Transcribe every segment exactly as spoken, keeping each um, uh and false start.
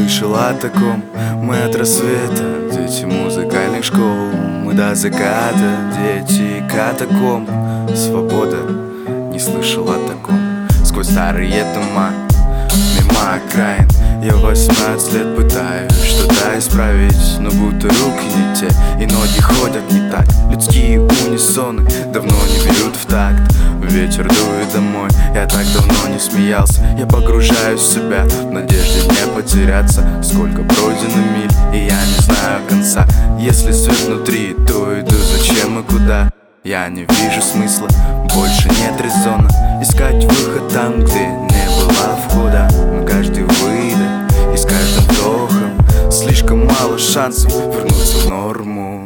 слышал о таком. Мы от рассвета, дети музыкальных школ. Мы до заката, дети катакомб. Свобода, не слышал о таком. Сквозь старые дома, мимо окраин, я восемнадцать лет пытаюсь что-то исправить, но будто руки не те, и ноги ходят не так. Людские унисоны давно не бьют в такт. Ветер дует домой, я так давно не смеялся. Я погружаюсь в себя в надежде не потеряться. Сколько пройдено миль, и я не знаю конца. Если свет внутри, то иду зачем и куда. Я не вижу смысла, больше нет резона искать выход там, где не было входа. Но каждый выдох и с каждым вдохом слишком мало шансов вернуться в норму.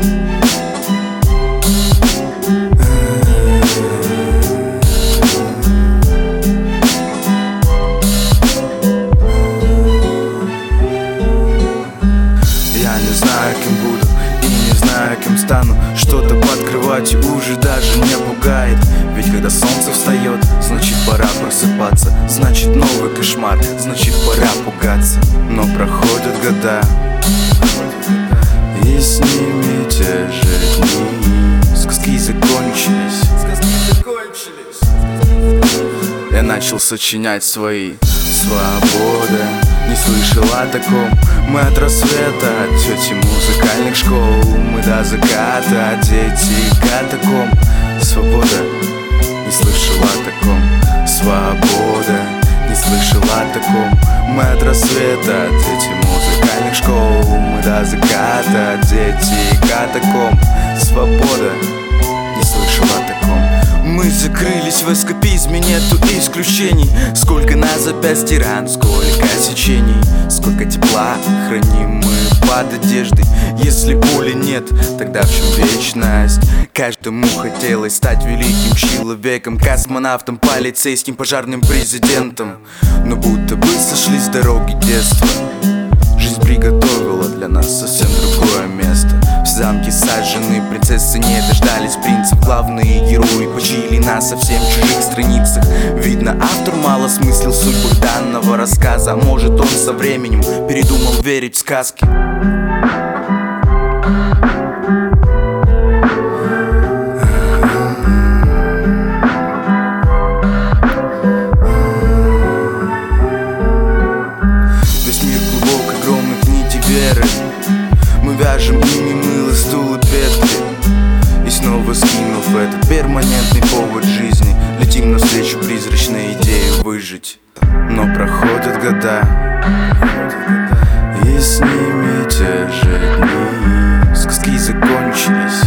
Я не знаю, кем буду и не знаю, кем стану. Что-то подкрывать уже даже не пугает. Ведь когда солнце встает, значит пора просыпаться. Значит новый кошмар, значит пора пугаться. Но проходят года, и с ними те же дни. Сказки закончились. Я начал сочинять свои свободы. Не слышал о таком. Мы от рассвета, тети музыкальных школ. Мы до заката, дети катакомб. Свобода, не слышал о таком. Свобода, не слышал о таком. Мы от рассвета, дети музыкальных школ. Мы до заката, дети катакомб. Свобода, не слышал о таком. Мы закрылись в эскапизме, нету исключений. Сколько на запястье ран, сколько сечений. Сколько тепла храним мы под одеждой. Если боли нет, тогда в чем вечность? Каждому хотелось стать великим человеком, космонавтом, полицейским, пожарным, президентом. Но будто бы сошли с дороги детства. Жизнь приготовила для нас совсем другое место. В замке сожжены, принцессы не дождались принцев. Главные герои почили на совсем чужих страницах. Видно, автор мало смыслил судьбы данного рассказа. Может, он со временем передумал верить в сказки. Весь мир глубок, огромных нитей веры. Мы вяжем ими мыло, стул и петли. И снова скинув этот перманентный повод жизни, летим навстречу призрачной идее выжить. Но проходят года, и с ними те же дни. Сказки закончились.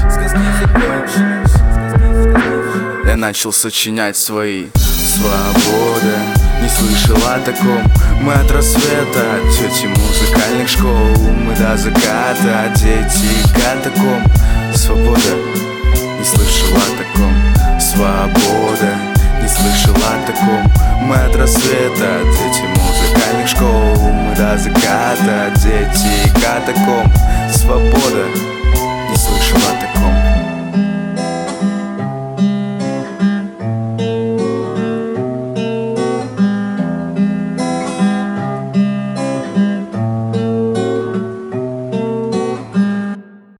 Я начал сочинять свои свободы. Не слышал о таком. Мы от рассвета, тети музыкальных школ. Мы до заката, дети катакомб. Свобода, не слышал о таком. Свобода, не слышал о таком. Мы от рассвета, дети музыкальных школ. Мы до заката, дети катакомб. Свобода, не слышал о таком.